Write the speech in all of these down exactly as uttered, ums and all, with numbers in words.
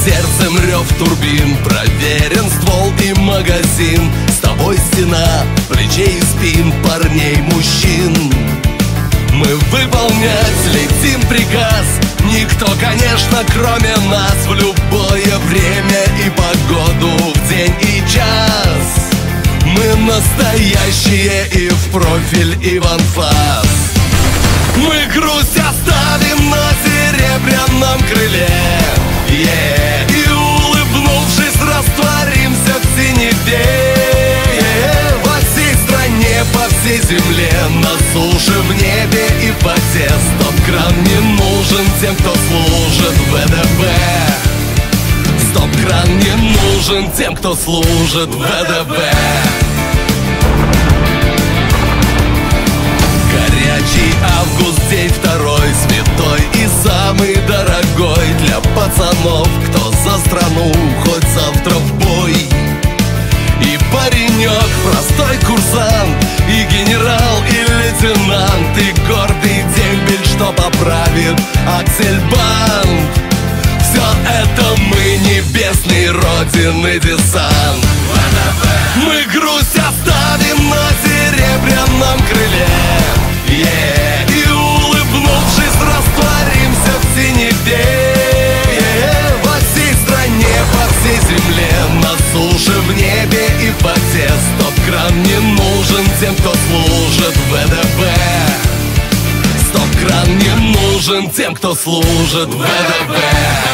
сердцем рев турбин, проверен ствол и магазин. С тобой стена плечей и спин парней, мужчин. Мы выполнять летим приказ, никто, конечно, кроме нас. В любое время и погоду, в день и час. Мы настоящие и в профиль, и в анфас. Мы грусть оставим на серебряном крыле, yeah. И улыбнувшись, растворимся в синеве, yeah. Во всей стране, по всей земле, на суше, в небе и в воде. Стоп-кран не нужен тем, кто служит в вэ дэ вэ. Стоп-кран не нужен тем, кто служит в вэ дэ вэ. Горячий август, день второй, святой и самый дорогой для пацанов, кто за страну, хоть завтра в бой. И паренек, простой курсант, и генерал, и лейтенант, и гордый дембель, что поправит аксельбанд. Все это мы, небесный родины десант. Мы грусть оставим на серебряном крыле, yeah. И улыбнувшись, растворимся в синеве, yeah. Во всей стране, по всей земле, на суше, в небе и в воде. Стоп-кран не нужен тем, кто служит в вэ дэ вэ. Стоп-кран не нужен тем, кто служит в вэ дэ вэ.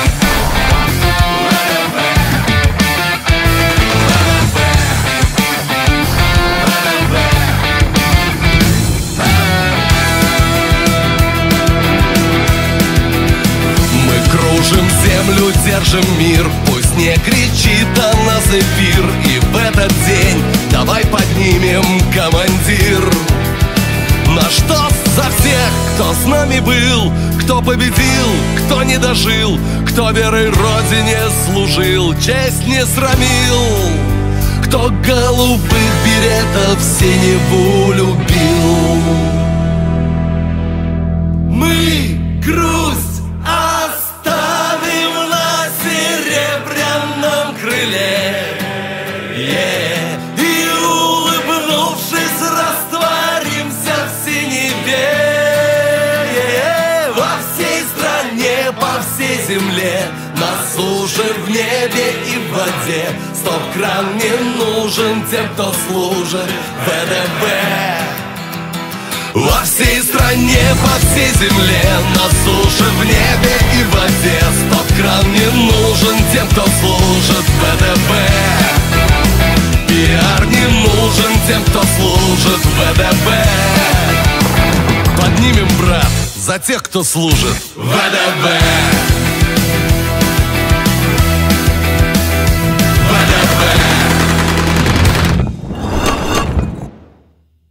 Кружим землю, держим мир, пусть не кричит о нас эфир. И в этот день давай поднимем командир. Наш тост за всех, кто с нами был, кто победил, кто не дожил, кто верой Родине служил, честь не срамил, кто голубых беретов синеву любил. Мы грусть Yeah. И улыбнувшись, растворимся в синеве, yeah. Во всей стране, по всей земле, на суше, в небе и в воде. Стоп-кран не нужен тем, кто служит в вэ дэ вэ. Во всей стране, по всей земле, на суше, в небе и в воде. Стоп-кран не нужен тем, кто служит в вэ дэ вэ. Пиар не нужен тем, кто служит в вэ дэ вэ. Поднимем, брат, за тех, кто служит в вэ дэ вэ.